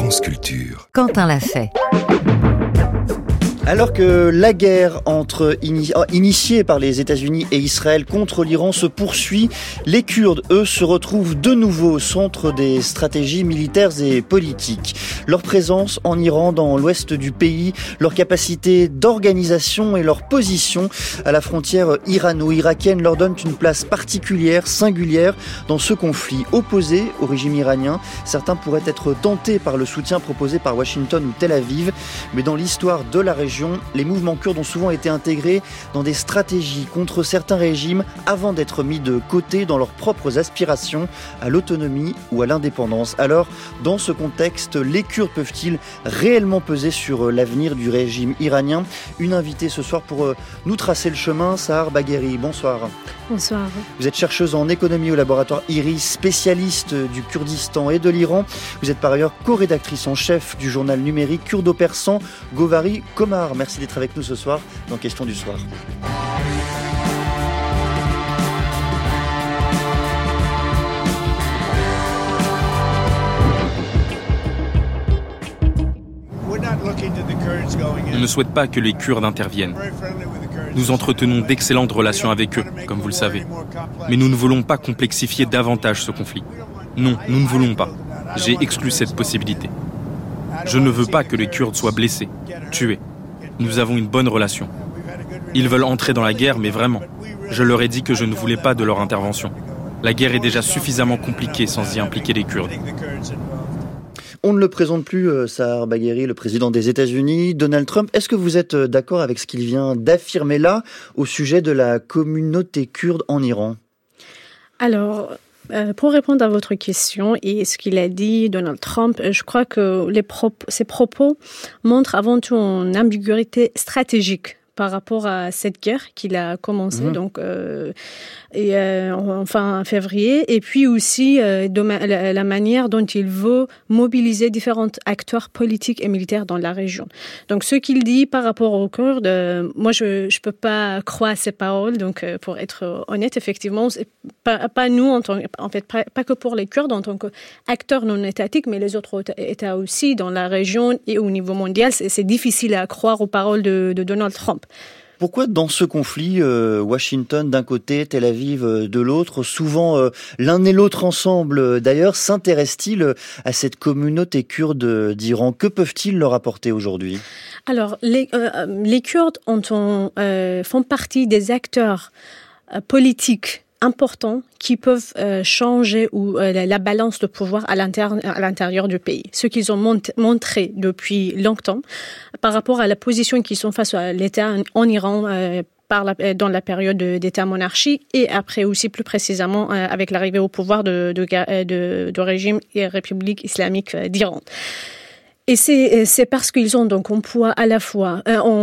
France Culture. Quentin l'a fait. Alors que la guerre initiée par les États-Unis et Israël contre l'Iran se poursuit, les Kurdes, eux, se retrouvent de nouveau au centre des stratégies militaires et politiques. Leur présence en Iran, dans l'ouest du pays, leur capacité d'organisation et leur position à la frontière irano-irakienne leur donnent une place particulière, singulière, dans ce conflit. Opposé au régime iranien, certains pourraient être tentés par le soutien proposé par Washington ou Tel Aviv, mais dans l'histoire de la région, les mouvements kurdes ont souvent été intégrés dans des stratégies contre certains régimes avant d'être mis de côté dans leurs propres aspirations à l'autonomie ou à l'indépendance. Alors, dans ce contexte, les Kurdes peuvent-ils réellement peser sur l'avenir du régime iranien ? Une invitée ce soir pour nous tracer le chemin, Sahar Bagheri. Bonsoir. Bonsoir. Vous êtes chercheuse en économie au laboratoire IRIS, spécialiste du Kurdistan et de l'Iran. Vous êtes par ailleurs co-rédactrice en chef du journal numérique kurdo-persan Govari Komar. Merci d'être avec nous ce soir dans Question du soir. On ne souhaite pas que les Kurdes interviennent. Nous entretenons d'excellentes relations avec eux, comme vous le savez. Mais nous ne voulons pas complexifier davantage ce conflit. Non, nous ne voulons pas. J'ai exclu cette possibilité. Je ne veux pas que les Kurdes soient blessés, tués. Nous avons une bonne relation. Ils veulent entrer dans la guerre, mais vraiment. Je leur ai dit que je ne voulais pas de leur intervention. La guerre est déjà suffisamment compliquée sans y impliquer les Kurdes. On ne le présente plus, Sahar Bagheri, le président des États-Unis, Donald Trump. Est-ce que vous êtes d'accord avec ce qu'il vient d'affirmer là au sujet de la communauté kurde en Iran ? Alors, pour répondre à votre question et ce qu'il a dit, Donald Trump, je crois que ses propos montrent avant tout une ambiguïté stratégique par rapport à cette guerre qu'il a commencée fin février, et puis aussi la manière dont il veut mobiliser différents acteurs politiques et militaires dans la région. Donc, ce qu'il dit par rapport aux Kurdes, moi, je peux pas croire ses paroles. Donc, pour être honnête, effectivement, c'est pas nous pas que pour les Kurdes en tant qu'acteurs non étatiques, mais les autres États aussi dans la région et au niveau mondial, c'est difficile à croire aux paroles de Donald Trump. Pourquoi dans ce conflit, Washington d'un côté, Tel Aviv de l'autre, souvent l'un et l'autre ensemble d'ailleurs, s'intéressent-ils à cette communauté kurde d'Iran ? Que peuvent-ils leur apporter aujourd'hui ? Alors, les Kurdes font partie des acteurs politiques importants qui peuvent changer la balance de pouvoir à l'intérieur du pays. Ce qu'ils ont montré depuis longtemps par rapport à la position qu'ils sont face à l'État en Iran dans la période d'État monarchie et après aussi plus précisément avec l'arrivée au pouvoir de régime et République islamique d'Iran. Et c'est parce qu'ils ont donc un poids à la fois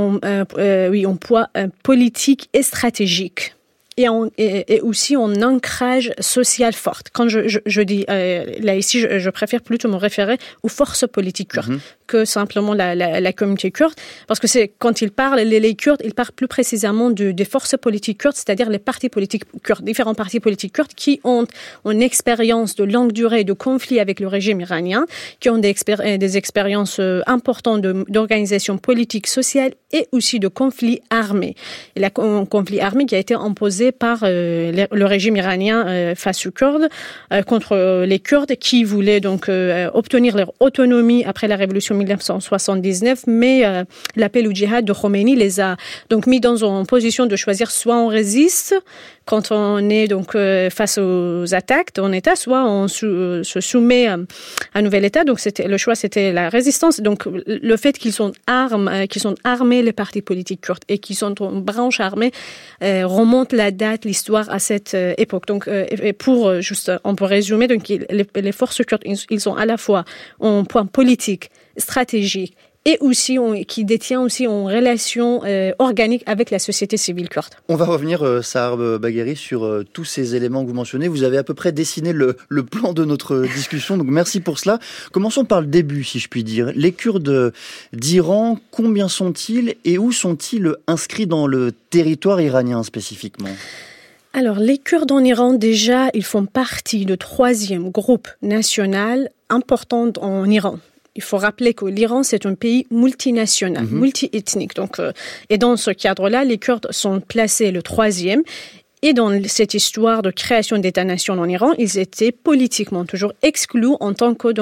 un poids politique et stratégique. Et aussi un ancrage social fort. Quand je dis là ici, je préfère plutôt me référer aux forces politiques kurdes que simplement la communauté kurde, parce que c'est quand ils parlent les Kurdes, ils parlent plus précisément des forces politiques kurdes, c'est-à-dire les partis politiques kurdes, différents partis politiques kurdes qui ont une expérience de longue durée de conflit avec le régime iranien, qui ont des expériences importantes d'organisation politique, sociale et aussi de conflits armés. Et un conflit armé qui a été imposé par le régime iranien face aux Kurdes, contre les Kurdes qui voulaient donc obtenir leur autonomie après la révolution 1979, mais l'appel au djihad de Khomeini les a donc mis dans une position de choisir soit on résiste quand on est donc face aux attaques d'un État, soit on se soumet à un nouvel État. Donc le choix c'était la résistance. Donc le fait qu'ils sont armés les partis politiques kurdes et qu'ils sont une branche armée remonte la date, l'histoire à cette époque. Donc et pour juste on peut résumer, donc les forces kurdes ils sont à la fois en point politique, stratégique et aussi qui détient aussi une relation organique avec la société civile kurde. On va revenir, Sahar Bagheri, sur tous ces éléments que vous mentionnez. Vous avez à peu près dessiné le plan de notre discussion, donc merci pour cela. Commençons par le début, si je puis dire. Les Kurdes d'Iran, combien sont-ils et où sont-ils inscrits dans le territoire iranien spécifiquement ? Alors, les Kurdes en Iran, déjà, ils font partie du 3e groupe national important en Iran. il faut rappeler que l'Iran, c'est un pays multinational, multi-ethnique. Donc, et dans ce cadre-là, les Kurdes sont placés le 3e. Et dans cette histoire de création d'État-nation en Iran, ils étaient politiquement toujours exclus en tant que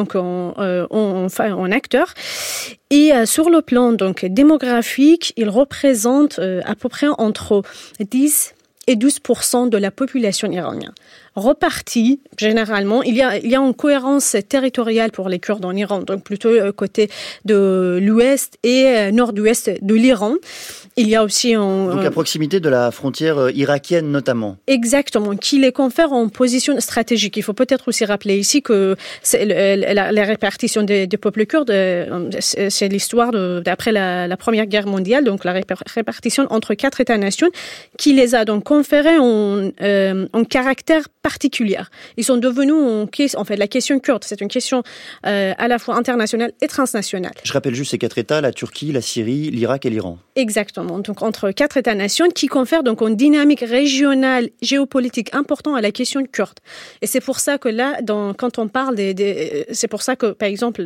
en acteurs. Et sur le plan donc démographique, ils représentent à peu près entre 10 et 12% de la population iranienne. Repartis, généralement, il y a une cohérence territoriale pour les Kurdes en Iran, donc plutôt côté de l'ouest et nord-ouest de l'Iran. Il y a aussi donc à proximité de la frontière irakienne notamment. Exactement, qui les confère en position stratégique. Il faut peut-être aussi rappeler ici que la répartition des peuples kurdes, c'est l'histoire d'après la Première Guerre mondiale, donc la répartition entre 4 États-nations, qui les a donc conférés en caractère particulier. Ils sont devenus, en fait, la question kurde, c'est une question à la fois internationale et transnationale. Je rappelle juste ces 4 États, la Turquie, la Syrie, l'Irak et l'Iran. Exactement. Donc, entre 4 États-nations qui confèrent donc une dynamique régionale, géopolitique importante à la question kurde. Et c'est pour ça que là, quand on parle c'est pour ça que, par exemple,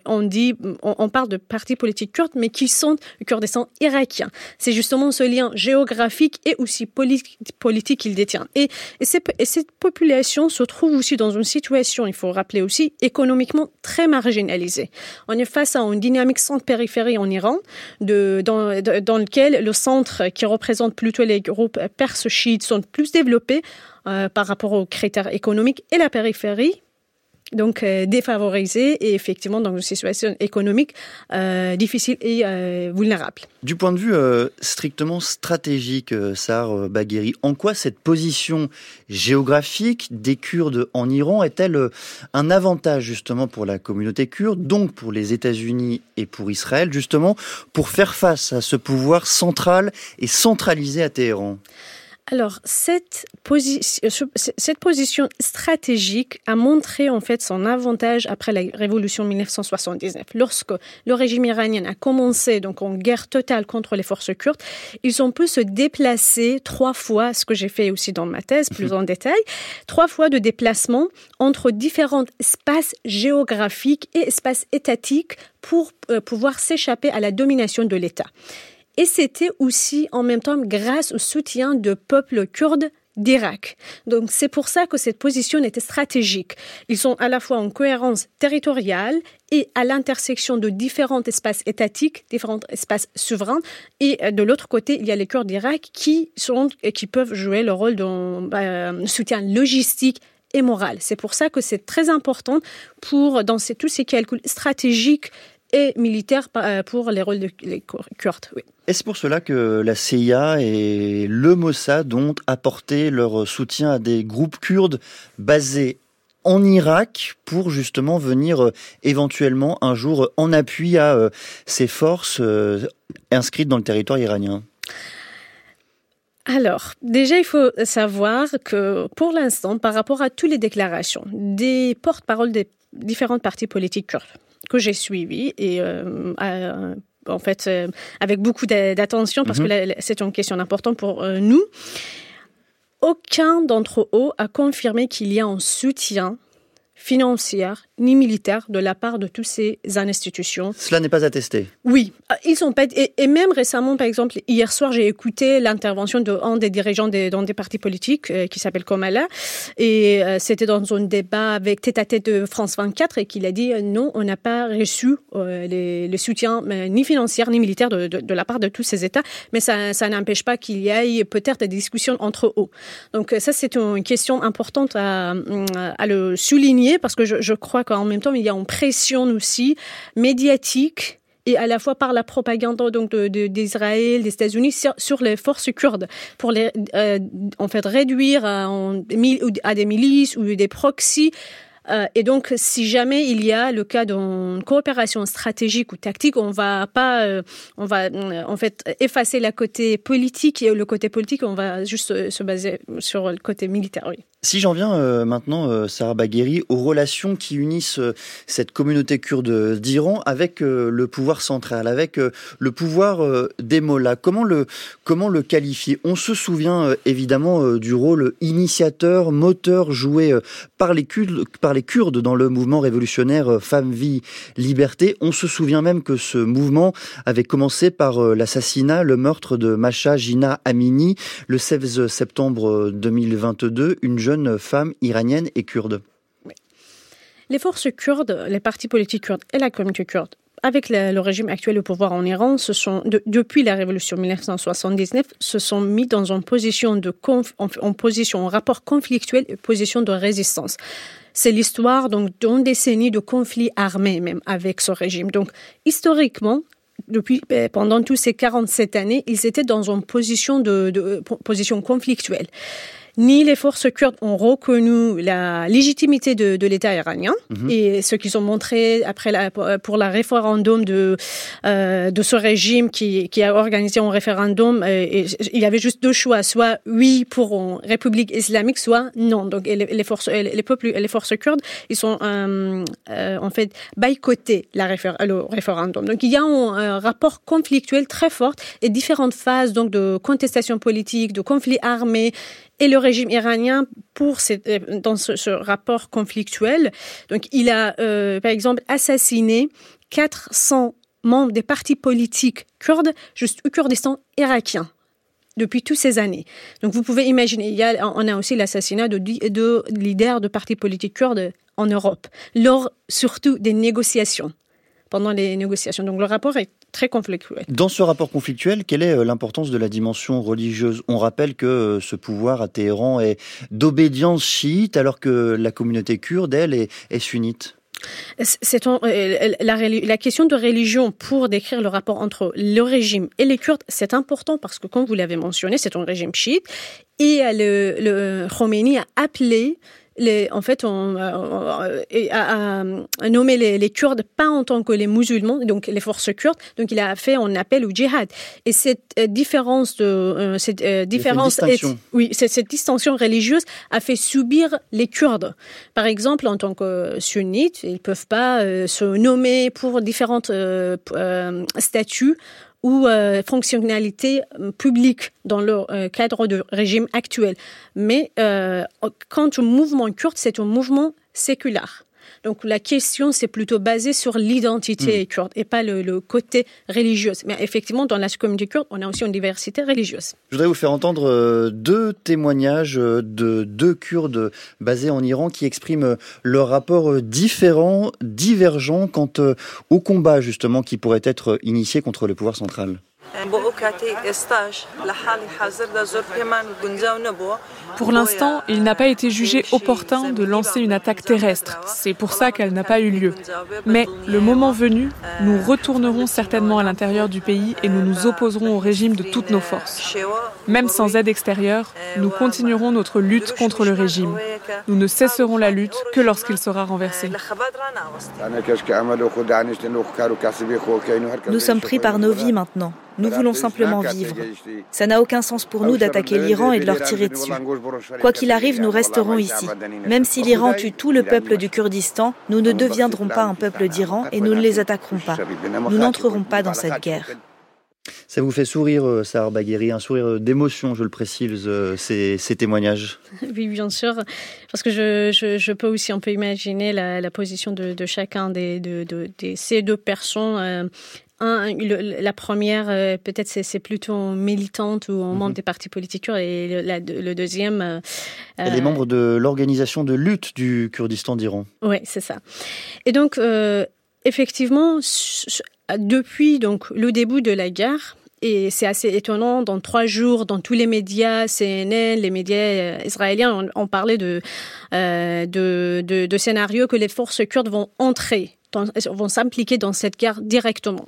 on parle de partis politiques kurdes, mais qui sont Kurdistan irakien. C'est justement ce lien géographique et aussi politique qu'il détient. Et cette population se trouve aussi dans une situation, il faut rappeler aussi, économiquement très marginalisée. On est face à une dynamique centre-périphérie en Iran, dans lequel le centre, qui représente plutôt les groupes perses chiites, sont plus développés par rapport aux critères économiques, et la périphérie, donc défavorisée et effectivement dans une situation économique difficile et vulnérable. Du point de vue strictement stratégique, Sahar Bagheri, en quoi cette position géographique des Kurdes en Iran est-elle un avantage justement pour la communauté kurde, donc pour les États-Unis et pour Israël, justement pour faire face à ce pouvoir central et centralisé à Téhéran ? Alors, cette position stratégique a montré en fait son avantage après la révolution 1979. Lorsque le régime iranien a commencé donc en guerre totale contre les forces kurdes, ils ont pu se déplacer 3 fois, ce que j'ai fait aussi dans ma thèse, plus en détail, 3 fois de déplacement entre différents espaces géographiques et espaces étatiques pour pouvoir s'échapper à la domination de l'État. Et c'était aussi en même temps grâce au soutien de peuples kurdes d'Irak. Donc c'est pour ça que cette position était stratégique. Ils sont à la fois en cohérence territoriale et à l'intersection de différents espaces étatiques, différents espaces souverains. Et de l'autre côté, il y a les Kurdes d'Irak qui peuvent jouer le rôle de soutien logistique et moral. C'est pour ça que c'est très important dans tous ces calculs stratégiques et militaires pour les rôles des Kurdes. Oui. Est-ce pour cela que la CIA et le Mossad ont apporté leur soutien à des groupes kurdes basés en Irak pour justement venir éventuellement un jour en appui à ces forces inscrites dans le territoire iranien ? Alors, déjà, il faut savoir que pour l'instant, par rapport à toutes les déclarations des porte-parole des différentes partis politiques kurdes que j'ai suivies et en fait, avec beaucoup d'attention, parce que là, c'est une question importante pour nous. Aucun d'entre eux a confirmé qu'il y a un soutien financier ni militaire de la part de toutes ces institutions. Cela n'est pas attesté. Oui, ils sont pas. Et même récemment, par exemple, hier soir, j'ai écouté l'intervention d'un des dirigeants dans des partis politiques qui s'appelle Komala, et c'était dans un débat avec tête-à-tête de France 24, et qu'il a dit non, on n'a pas reçu le soutien ni financier ni militaire de la part de tous ces États, mais ça n'empêche pas qu'il y ait peut-être des discussions entre eux. Donc ça, c'est une question importante à le souligner, parce que je crois qu'en même temps, il y a une pression aussi médiatique et à la fois par la propagande donc d'Israël, des États-Unis sur les forces kurdes pour les en fait réduire à des milices ou des proxys. Et donc, si jamais il y a le cas d'une coopération stratégique ou tactique, on va en fait effacer le côté politique, et le côté politique, on va juste se baser sur le côté militaire. Oui. Si j'en viens maintenant, Sahar Bagheri, aux relations qui unissent cette communauté kurde d'Iran avec le pouvoir central, avec le pouvoir des mollahs, comment le qualifier ? On se souvient évidemment du rôle initiateur, moteur joué par les Kurdes par les Kurdes dans le mouvement révolutionnaire Femmes, Vie, Liberté. On se souvient même que ce mouvement avait commencé par l'assassinat, le meurtre de Masha Jina Amini le 16 septembre 2022, une jeune femme iranienne et kurde. Les forces kurdes, les partis politiques kurdes et la communauté kurde, avec le régime actuel au pouvoir en Iran, depuis la révolution 1979, se sont mis dans une position en rapport conflictuel et position de résistance. C'est l'histoire donc d'une décennie de conflits armés même avec ce régime. Donc historiquement, pendant toutes ces 47 années, ils étaient dans une position position conflictuelle. Ni les forces kurdes ont reconnu la légitimité de l'État iranien et ce qu'ils ont montré pour le référendum de ce régime qui a organisé un référendum. Il y avait juste deux choix, soit oui pour une république islamique, soit non. Donc les forces kurdes, ils sont en fait boycotté le référendum. Donc il y a un rapport conflictuel très fort et différentes phases donc de contestation politique, de conflits armés. Et le régime iranien, dans ce rapport conflictuel, donc il a, par exemple, assassiné 400 membres des partis politiques kurdes, juste au Kurdistan irakien, depuis toutes ces années. Donc vous pouvez imaginer, on a aussi l'assassinat de leaders de partis politiques kurdes en Europe, lors surtout des négociations, pendant les négociations. Donc le rapport est très conflictuel. Dans ce rapport conflictuel, quelle est l'importance de la dimension religieuse ? On rappelle que ce pouvoir à Téhéran est d'obédience chiite, alors que la communauté kurde, elle, est sunnite. La question de religion pour décrire le rapport entre le régime et les Kurdes, c'est important parce que, comme vous l'avez mentionné, c'est un régime chiite et le Khomeini a appelé a nommé les Kurdes pas en tant que les musulmans, donc les forces kurdes. Donc il a fait un appel au djihad. Et cette cette distinction religieuse a fait subir les Kurdes. Par exemple, en tant que sunnites, ils peuvent pas se nommer pour différentes statuts ou fonctionnalités publiques dans le cadre du régime actuel. Mais quant au mouvement kurde, c'est un mouvement séculaire. Donc la question, c'est plutôt basé sur l'identité kurde et pas le côté religieux. Mais effectivement, dans la communauté kurde, on a aussi une diversité religieuse. Je voudrais vous faire entendre deux témoignages de deux Kurdes basés en Iran qui expriment leur rapport différent, divergent quant au combat justement qui pourrait être initié contre le pouvoir central. Pour l'instant, il n'a pas été jugé opportun de lancer une attaque terrestre. C'est pour ça qu'elle n'a pas eu lieu. Mais le moment venu, nous retournerons certainement à l'intérieur du pays et nous nous opposerons au régime de toutes nos forces. Même sans aide extérieure, nous continuerons notre lutte contre le régime. Nous ne cesserons la lutte que lorsqu'il sera renversé. Nous sommes pris par nos vies maintenant. Nous voulons simplement vivre. Ça n'a aucun sens pour nous d'attaquer l'Iran et de leur tirer dessus. Quoi qu'il arrive, nous resterons ici. Même si l'Iran tue tout le peuple du Kurdistan, nous ne deviendrons pas un peuple d'Iran et nous ne les attaquerons pas. Nous n'entrerons pas dans cette guerre. Ça vous fait sourire, Sahar Bagheri, un sourire d'émotion, je le précise, ces témoignages. Oui, bien sûr, parce que je peux aussi un peu imaginer la position de chacun de ces deux personnes. La première, peut-être c'est plutôt militante ou membre des partis politiques et le deuxième... Elle est membre de l'organisation de lutte du Kurdistan d'Iran. Oui, c'est ça. Et donc, effectivement, depuis donc, le début de la guerre, et c'est assez étonnant, dans 3 jours, dans tous les médias, CNN, les médias israéliens, on parlait de scénarios que les forces kurdes vont vont s'impliquer dans cette guerre directement.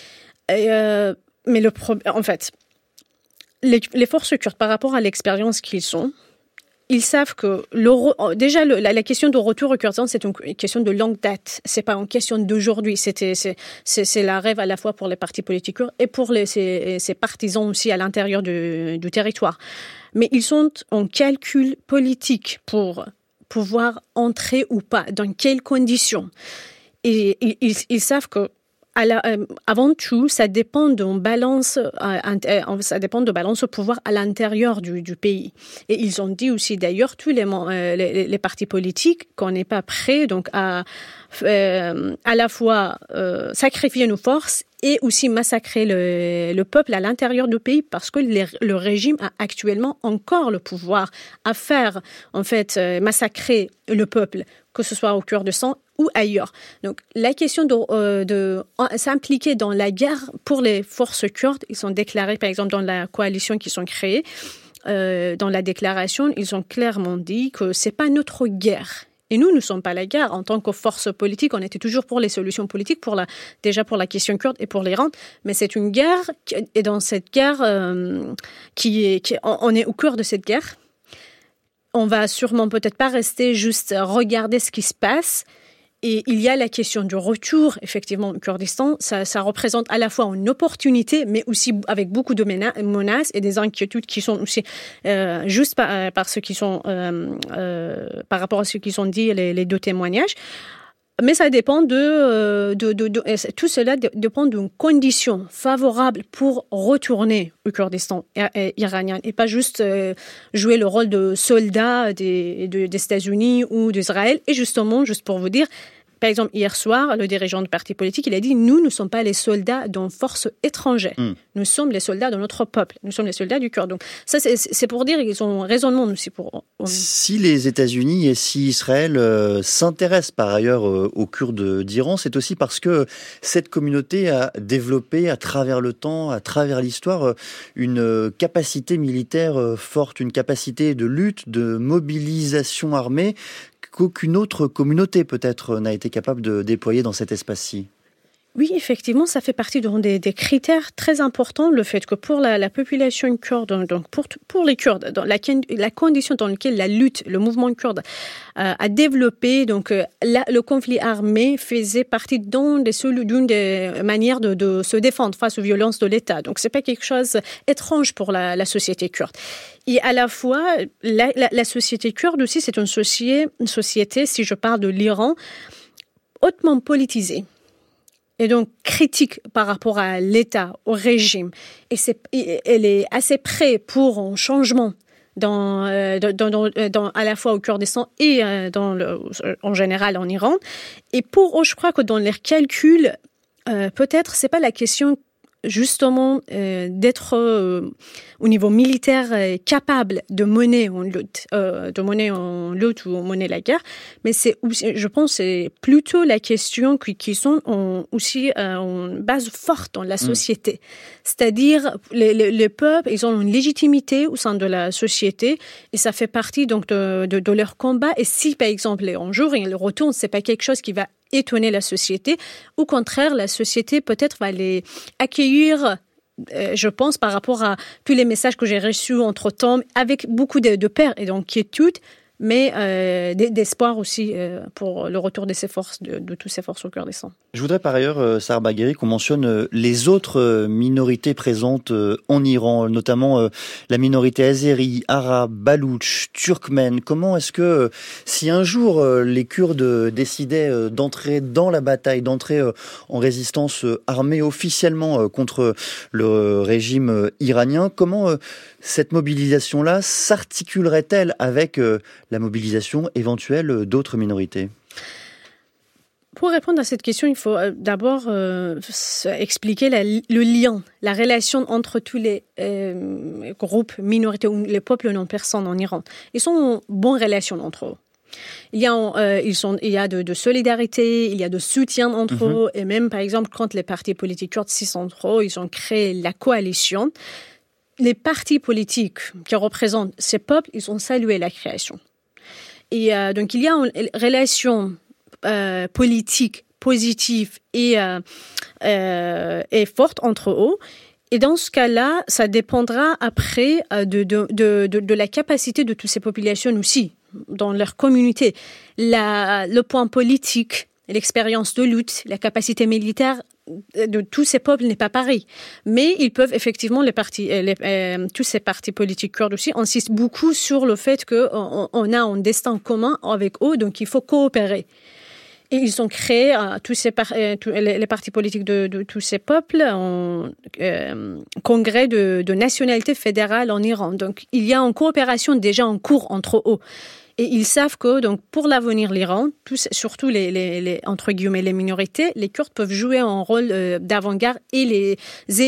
Mais en fait, les forces kurdes, par rapport à l'expérience qu'ils ont, ils savent que déjà la question de retour au Kurdistan, c'est une question de longue date. C'est pas une question d'aujourd'hui. C'est la rêve à la fois pour les partis politiques kurdes et pour ces partisans aussi à l'intérieur du territoire. Mais ils sont en calcul politique pour pouvoir entrer ou pas, dans quelles conditions. Et ils savent que avant tout, ça dépend de balance au pouvoir à l'intérieur du pays. Et ils ont dit aussi, d'ailleurs, tous les partis politiques, qu'on n'est pas prêts donc à la fois sacrifier nos forces et aussi massacrer le peuple à l'intérieur du pays, parce que le régime a actuellement encore le pouvoir à faire, en fait, massacrer le peuple, que ce soit au Kurdistan ou ailleurs. Donc, la question de s'impliquer dans la guerre pour les forces kurdes, ils sont déclarés, par exemple, dans la coalition qui sont créées, dans la déclaration, ils ont clairement dit que c'est pas notre guerre. Et nous ne sommes pas la guerre. En tant que force politique, on était toujours pour les solutions politiques, déjà pour la question kurde et pour l'Iran. Mais c'est une guerre, et dans cette guerre, on est au cœur de cette guerre. On va sûrement peut-être pas rester juste regarder ce qui se passe. Et il y a la question du retour, effectivement, au Kurdistan. Ça représente à la fois une opportunité, mais aussi avec beaucoup de menaces et des inquiétudes qui sont aussi juste par ce qui sont par rapport à ce qui sont dit les deux témoignages. Mais ça dépend tout cela dépend d'une condition favorable pour retourner au Kurdistan iranien et pas juste jouer le rôle de soldat des États-Unis ou d'Israël. Et justement, juste pour vous dire, par exemple, hier soir, le dirigeant du parti politique, il a dit « Nous ne sommes pas les soldats d'une force étrangère. Nous sommes les soldats de notre peuple. Nous sommes les soldats du Kurde. » Donc ça, c'est pour dire qu'ils ont raisonnement aussi pour... Si les États-Unis et si Israël s'intéressent par ailleurs aux Kurdes d'Iran, c'est aussi parce que cette communauté a développé à travers le temps, à travers l'histoire, une capacité militaire forte, une capacité de lutte, de mobilisation armée qu'aucune autre communauté peut-être n'a été capable de déployer dans cet espace-ci. Oui, effectivement, ça fait partie des critères très importants, le fait que pour la population kurde, donc pour les Kurdes, dans la condition dans laquelle la lutte, le mouvement kurde a développé, donc le conflit armé faisait partie d'une des manières de se défendre face aux violences de l'État. Donc c'est pas quelque chose étrange pour la société kurde. Et à la fois, la société kurde aussi, c'est une société, si je parle de l'Iran, hautement politisée. Et donc critique par rapport à l'État, au régime. Et elle est assez prête pour un changement à la fois au Kurdistan et en général en Iran. Et je crois que dans leurs calculs, peut-être c'est pas la question justement d'être au niveau militaire capable de mener en lutte ou mener la guerre, mais je pense c'est plutôt la question qui sont aussi une base forte dans la société. C'est-à-dire les peuples, ils ont une légitimité au sein de la société et ça fait partie donc de leur combat. Et si par exemple un jour ils retournent, c'est pas quelque chose qui va étonner la société. Au contraire, la société peut-être va les accueillir, je pense, par rapport à tous les messages que j'ai reçus entre-temps, avec beaucoup de peur et d'inquiétude, mais d'espoir aussi pour le retour de toutes ces forces au Kurdistan. Je voudrais par ailleurs, Sahar Bagheri, qu'on mentionne les autres minorités présentes en Iran, notamment la minorité azérie, arabe, baloutche, turkmène. Comment est-ce que, si un jour les Kurdes décidaient d'entrer dans la bataille, d'entrer en résistance armée officiellement contre le régime iranien, comment cette mobilisation-là s'articulerait-elle avec la mobilisation éventuelle d'autres minorités ? Pour répondre à cette question, il faut d'abord expliquer le lien, la relation entre tous les groupes minorités ou les peuples non persans en Iran. Ils sont en bonne relation entre eux. Il y a de solidarité, il y a de soutien entre eux, et même par exemple quand les partis politiques kurdes entre eux, ils ont créé la coalition. Les partis politiques qui représentent ces peuples, ils ont salué la création. Et donc il y a une relation politique positive et forte entre eux. Et dans ce cas-là, ça dépendra après de la capacité de toutes ces populations aussi, dans leur communauté. Le point politique, l'expérience de lutte, la capacité militaire de tous ces peuples n'est pas pareil. Mais ils peuvent effectivement, tous ces partis politiques kurdes aussi insistent beaucoup sur le fait qu'on a un destin commun avec eux, donc il faut coopérer. Et ils ont créé les partis politiques de tous ces peuples en congrès de nationalité fédérale en Iran. Donc, il y a une coopération déjà en cours entre eux. Et ils savent que, donc, pour l'avenir, l'Iran, surtout les entre guillemets, les minorités, les Kurdes peuvent jouer un rôle d'avant-garde et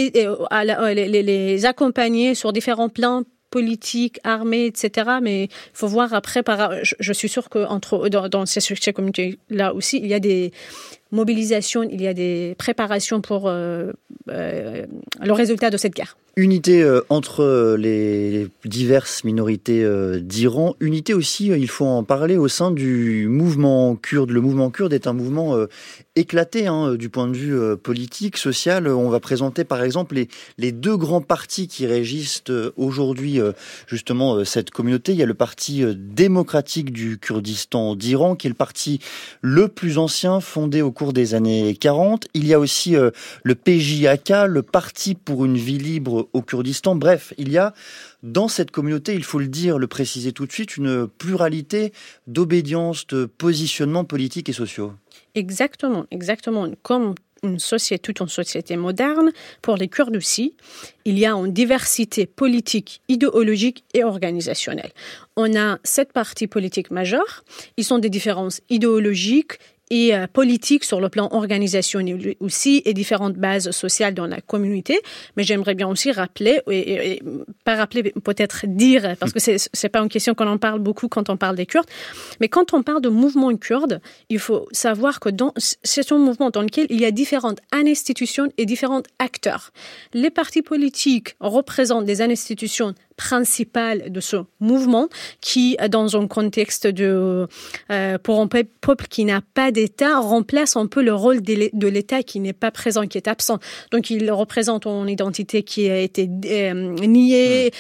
les accompagner sur différents plans politiques, armés, etc. Mais il faut voir après, je suis sûre que dans ces communautés-là aussi, il y a des mobilisations, il y a des préparations pour le résultat de cette guerre. Unité entre les diverses minorités d'Iran, unité aussi, il faut en parler, au sein du mouvement kurde. Le mouvement kurde est un mouvement éclaté du point de vue politique, social. On va présenter par exemple les deux grands partis qui régissent aujourd'hui justement cette communauté. Il y a le parti démocratique du Kurdistan d'Iran, qui est le parti le plus ancien, fondé au cours des années 40. Il y a aussi le PJAK, le Parti pour une vie libre au Kurdistan. Bref, il y a dans cette communauté, il faut le dire, le préciser tout de suite, une pluralité d'obédiences, de positionnements politiques et sociaux. Exactement. Comme toute une société moderne, pour les Kurdes aussi, il y a une diversité politique, idéologique et organisationnelle. On a 7 partis politiques majeurs. Ils ont des différences idéologiques et politique sur le plan organisationnel aussi, et différentes bases sociales dans la communauté. Mais j'aimerais bien aussi rappeler, et pas rappeler, peut-être dire, parce que c'est pas une question qu'on en parle beaucoup quand on parle des Kurdes, mais quand on parle de mouvement kurde, il faut savoir que c'est un mouvement dans lequel il y a différentes institutions et différents acteurs. Les partis politiques représentent des institutions principale de ce mouvement qui, dans un contexte pour un peuple qui n'a pas d'État, remplace un peu le rôle de l'État qui n'est pas présent, qui est absent. Donc, il représente une identité qui a été niée.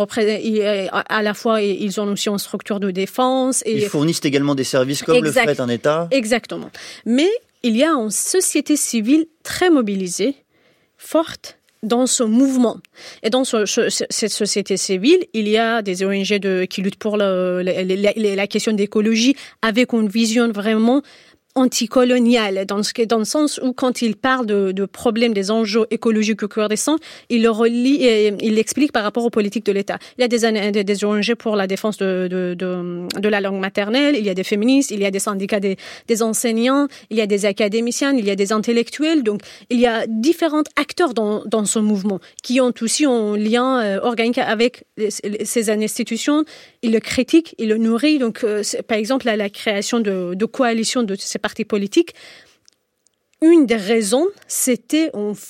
À la fois, ils ont aussi une structure de défense. Ils fournissent également des services comme le ferait un État. Exactement. Mais il y a une société civile très mobilisée, forte, dans ce mouvement. Et dans cette société civile, il y a des ONG qui luttent pour la question d'écologie avec une vision vraiment anticoloniale, dans le sens où quand il parle de problèmes, des enjeux écologiques au Kurdistan, il le relie et il l'explique par rapport aux politiques de l'État. Il y a des ONG pour la défense de la langue maternelle, il y a des féministes, il y a des syndicats des enseignants, il y a des académiciens, il y a des intellectuels. Donc, il y a différents acteurs dans ce mouvement qui ont aussi un lien organique avec ces institutions. Ils le critiquent, ils le nourrissent. Donc, par exemple, la création de coalitions de ces partis politiques, une des raisons, c'était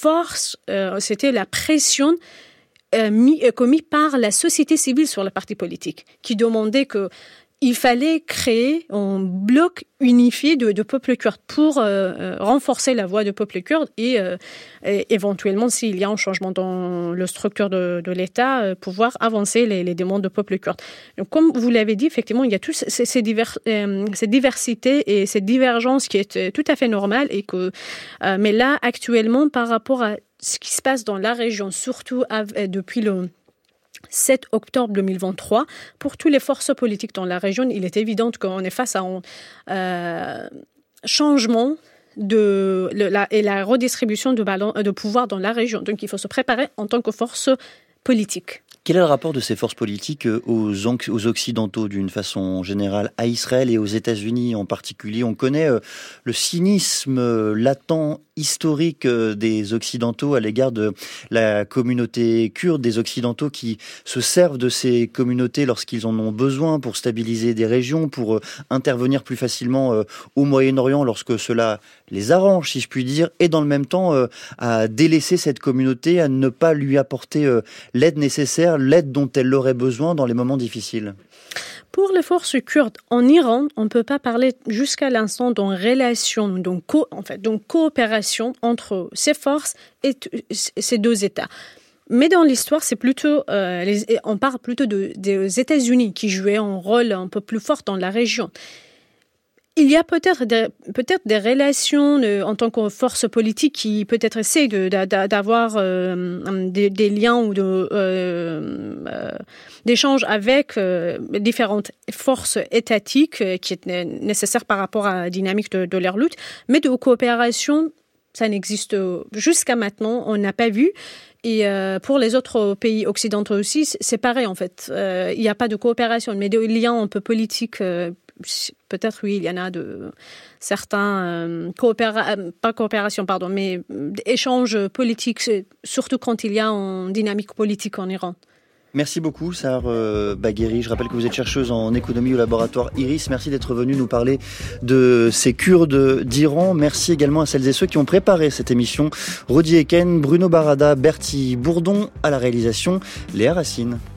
la pression commise par la société civile sur les partis politiques, qui demandait qu'il fallait créer un bloc unifié de peuples kurdes pour renforcer la voix du peuple kurde et éventuellement, s'il y a un changement dans la structure de l'État, pouvoir avancer les demandes du peuple kurde. Donc, comme vous l'avez dit, effectivement, il y a toute cette diversité et cette divergence qui est tout à fait normale. Mais là, actuellement, par rapport à ce qui se passe dans la région, surtout depuis le 7 octobre 2023, pour toutes les forces politiques dans la région, il est évident qu'on est face à un changement et la redistribution de pouvoir dans la région. Donc, il faut se préparer en tant que force politique. Quel est le rapport de ces forces politiques aux Occidentaux d'une façon générale, à Israël et aux États-Unis en particulier? On connaît le cynisme latent, historique des Occidentaux à l'égard de la communauté kurde, des Occidentaux qui se servent de ces communautés lorsqu'ils en ont besoin pour stabiliser des régions, pour intervenir plus facilement au Moyen-Orient lorsque cela les arrange, si je puis dire, et dans le même temps à délaisser cette communauté, à ne pas lui apporter l'aide nécessaire, l'aide dont elle aurait besoin dans les moments difficiles. Pour les forces kurdes en Iran, on ne peut pas parler jusqu'à l'instant d'une relation, d'une coopération entre ces forces et ces deux États. Mais dans l'histoire, c'est plutôt, on parle plutôt des États-Unis qui jouaient un rôle un peu plus fort dans la région. Il y a peut-être des relations en tant que force politique qui peut-être essaient d'avoir des liens ou d'échanges avec différentes forces étatiques qui est nécessaire par rapport à la dynamique de leur lutte, mais de coopération, ça n'existe jusqu'à maintenant, on n'a pas vu. Et pour les autres pays occidentaux aussi, c'est pareil en fait. Il n'y a pas de coopération, mais des liens un peu politiques. Peut-être oui, il y en a de certains mais échanges politiques, surtout quand il y a une dynamique politique en Iran. Merci beaucoup, Sahar Bagheri. Je rappelle que vous êtes chercheuse en économie au laboratoire IRIS. Merci d'être venue nous parler de ces Kurdes d'Iran. Merci également à celles et ceux qui ont préparé cette émission. Rodi Eken, Bruno Barada, Bertie Bourdon à la réalisation, Léa Racine.